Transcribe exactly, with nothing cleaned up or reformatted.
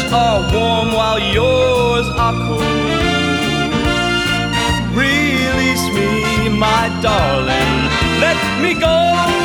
are warm while yours are cool. Release me, my darling, let me go.